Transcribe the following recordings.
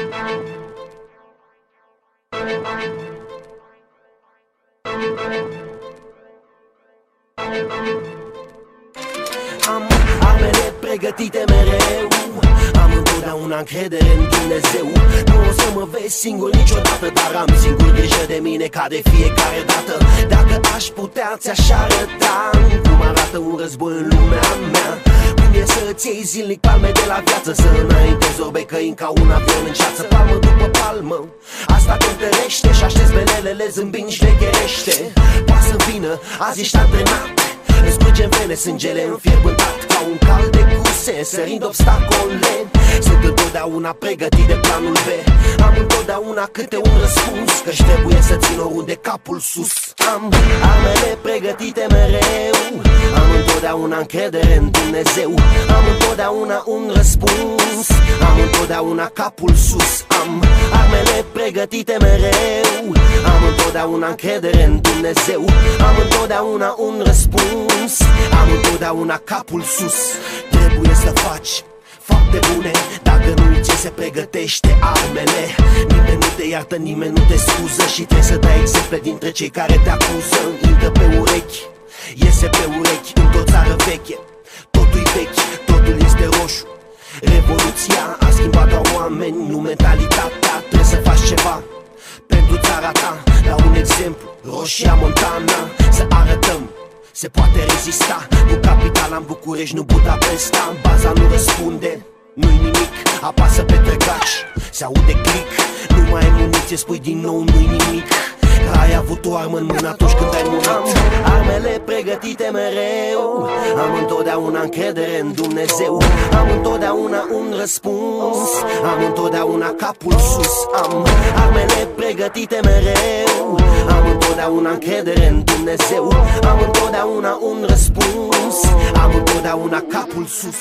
Am armele pregătite mereu, am întotdeauna încredere în Dumnezeu. Nu o să mă vezi singur niciodată, dar am singur grijă de mine ca de fiecare dată. Dacă aș putea, ți-aș arăta cum arată un război în lumea mea. Cum e să-ți iei zilnic palme de la viață, să înaintezi orbecăini ca un avion în ceață. Palmă după palmă, asta te întărește și aștepți belelele zâmbind șlecherește. Poate să vină, azi ești antrenat, îți curge în vene sângele înfierbântat ca un cal de cuse, sărind obstacole. Sunt întotdeauna pregătit de planul B, am întotdeauna câte un răspuns, căci trebuie să țin oriunde capul sus. Am armele pregătite mereu, am întotdeauna încredere în Dumnezeu. Am întotdeauna un răspuns, am întotdeauna capul sus. Am armele pregătite mereu, am întotdeauna încredere în Dumnezeu. Am întotdeauna un răspuns, am întotdeauna capul sus. Trebuie să faci fapte bune, dacă nu ți se pregătește armele. Nimeni nu te iartă, nimeni nu te scuză și trebuie să dai exemple dintre cei care te acuză. Intră pe urechi, iese pe urechi, într-o țară veche totul-i vechi, totul este roșu. Revoluția a schimbat doar oameni, nu mentalitatea. Trebuie să faci ceva pentru țara ta. Dau un exemplu, Roșia Montana, să arătăm se poate rezista. Nu capitala în București, nu Budapesta. Baza nu răspunde, nu-i nimic, apasă pe trăgaci, se aude click. Nu mai ai muniție, spui din nou, nu-i nimic. Ai avut o armă în mână atunci când ai murit. Am armele pregătite mereu, am întotdeauna încredere în Dumnezeu. Am întotdeauna un răspuns, am întotdeauna capul sus. Am armele pregătite mereu, am întotdeauna încredere în Dumnezeu. Am întotdeauna un răspuns, am întotdeauna capul sus.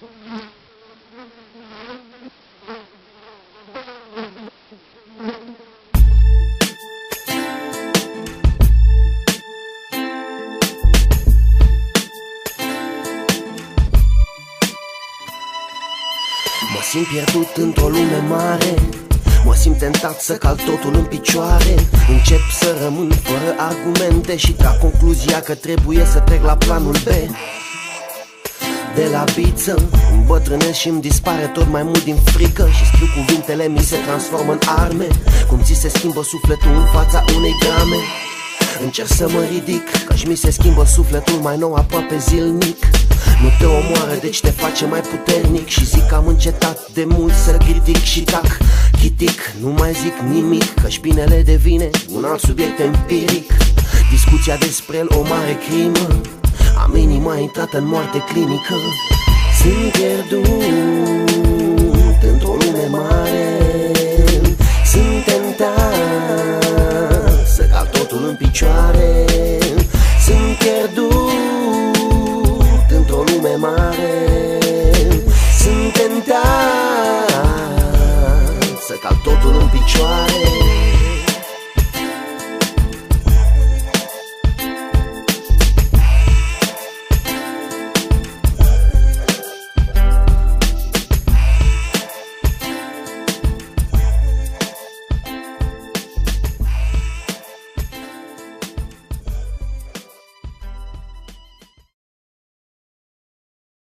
Mă simt pierdut într-o lume mare, mă simt tentat să calc totul în picioare. Încep să rămân fără argumente și trag concluzia că trebuie să trec la planul B. De la biță îmbătrânesc și îmi dispare tot mai mult din frică și scriu cuvintele mi se transformă în arme. Cum ți se schimbă sufletul în fața unei drame. Încerc să mă ridic, căci mi se schimbă sufletul mai nou aproape zilnic. Nu te omoară, deci te face mai puternic. Și zic că am încetat de mult să critic și tac chitic, nu mai zic nimic, căci binele devine un alt subiect empiric. Discuția despre el o mare crimă, am inima intrată în moarte clinică. Sunt pierdut